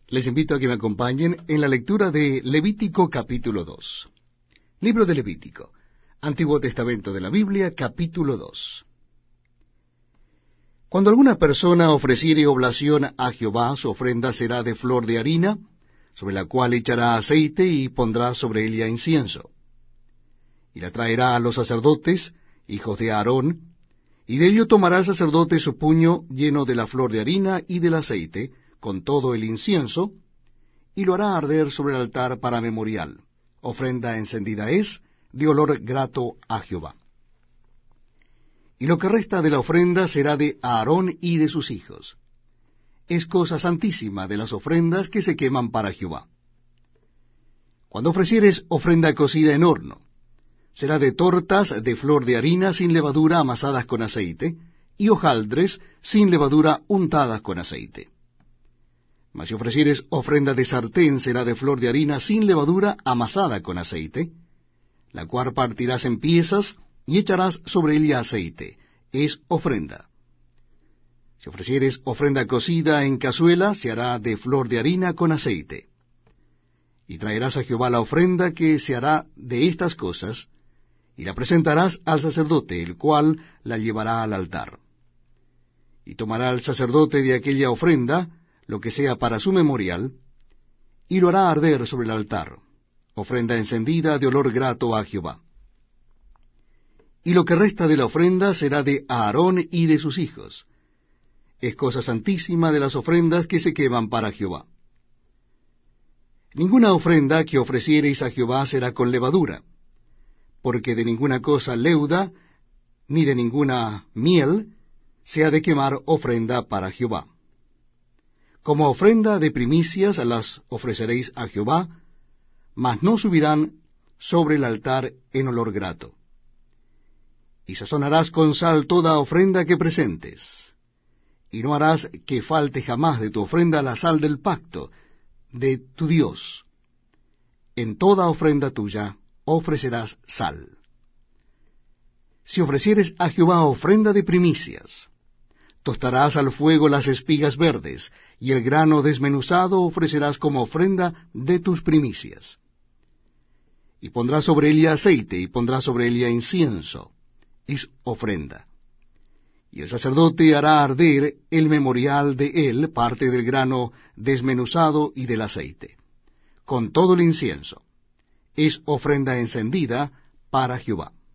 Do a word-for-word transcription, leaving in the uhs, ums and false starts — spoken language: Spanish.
Les invito a que me acompañen en la lectura de Levítico capítulo dos. Libro de Levítico, Antiguo Testamento de la Biblia, capítulo dos. Cuando alguna persona ofreciere oblación a Jehová, su ofrenda será de flor de harina, sobre la cual echará aceite y pondrá sobre ella incienso. Y la traerá a los sacerdotes, hijos de Aarón, y de ello tomará el sacerdote su puño lleno de la flor de harina y del aceite, con todo el incienso, y lo hará arder sobre el altar para memorial. Ofrenda encendida es, de olor grato a Jehová. Y lo que resta de la ofrenda será de Aarón y de sus hijos. Es cosa santísima de las ofrendas que se queman para Jehová. Cuando ofrecieres ofrenda cocida en horno, será de tortas de flor de harina sin levadura amasadas con aceite, y hojaldres sin levadura untadas con aceite. Mas si ofrecieres ofrenda de sartén, será de flor de harina sin levadura amasada con aceite, la cual partirás en piezas y echarás sobre ella aceite. Es ofrenda. Si ofrecieres ofrenda cocida en cazuela, se hará de flor de harina con aceite. Y traerás a Jehová la ofrenda que se hará de estas cosas, y la presentarás al sacerdote, el cual la llevará al altar. Y tomará el sacerdote de aquella ofrenda, lo que sea para su memorial, y lo hará arder sobre el altar, ofrenda encendida de olor grato a Jehová. Y lo que resta de la ofrenda será de Aarón y de sus hijos. Es cosa santísima de las ofrendas que se queman para Jehová. Ninguna ofrenda que ofreciereis a Jehová será con levadura, porque de ninguna cosa leuda, ni de ninguna miel, se ha de quemar ofrenda para Jehová. Como ofrenda de primicias las ofreceréis a Jehová, mas no subirán sobre el altar en olor grato. Y sazonarás con sal toda ofrenda que presentes, y no harás que falte jamás de tu ofrenda la sal del pacto de tu Dios. En toda ofrenda tuya ofrecerás sal. Si ofrecieres a Jehová ofrenda de primicias, tostarás al fuego las espigas verdes, y el grano desmenuzado ofrecerás como ofrenda de tus primicias. Y pondrás sobre ella aceite, y pondrás sobre ella incienso. Es ofrenda. Y el sacerdote hará arder el memorial de él, parte del grano desmenuzado y del aceite, con todo el incienso. Es ofrenda encendida para Jehová.